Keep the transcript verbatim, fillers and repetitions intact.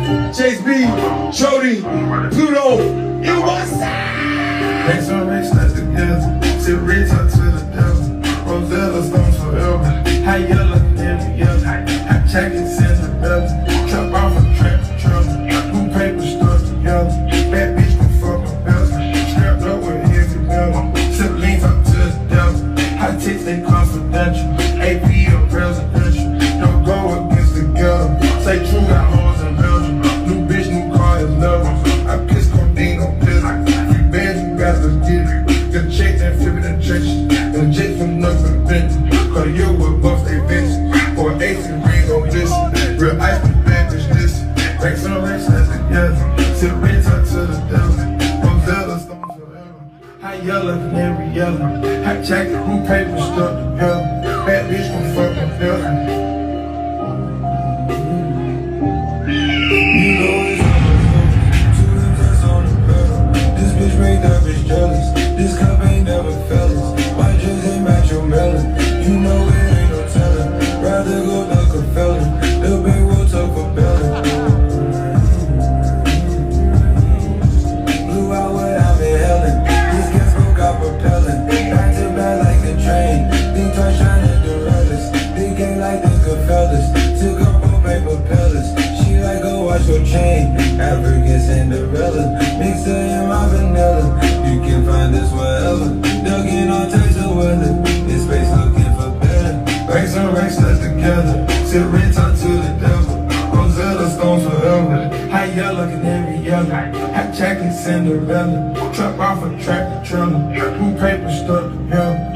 Chase B, Jody, Pluto, it was Racks on racks, that's together. Sit rich up to the devil. Rosella stones forever. High yellow, every yellow. Hot jacket, Cinderella. Trap off a trap to trouble. Blue paper stuck together. Bad bitch can fuck a belt. Strapped up with heavy metal. Sip leans up to the devil. Hot ticks, they confidential. A P or presidential. Don't go against the ghetto. Say true, got hoes in Belgium. New bitch, new car is level. I piss codeine on piss. Free bands, you gotta get it. Get check that flip it and church. And jet from nothing for the bench. Cause you would buff they bitch. Or an ace and ring on this. Real ice with bad bitch this. Racks on racks, that's together. Sit rich up to the devil. Rosella stones forever. High yellow, canary yellow. Hot jacket, blue paper stuck together. Bad bitch can fuck my belly. This cup ain't never fellas. My dreams ain't match your melon. You know it ain't no telling. Rather go like a felon. Little bit will talk for belly. Blew out what I've been hellin'. This gas broke out propelling. Back to back like a train. Think twice shining the relics. Think ain't like the good fellas. Took up on paper pellets. She like go watch your chain. African Cinderella. Mix her in my vanilla. You can find this wherever. Ducking all types of weather. This space looking for better. Racks on racks, that's together. Sit rich up to the devil. Rosella stones forever. High yellow, canary yellow. Hot jacket, Cinderella. Trap off a tractor trailer. Blue paper stuck together.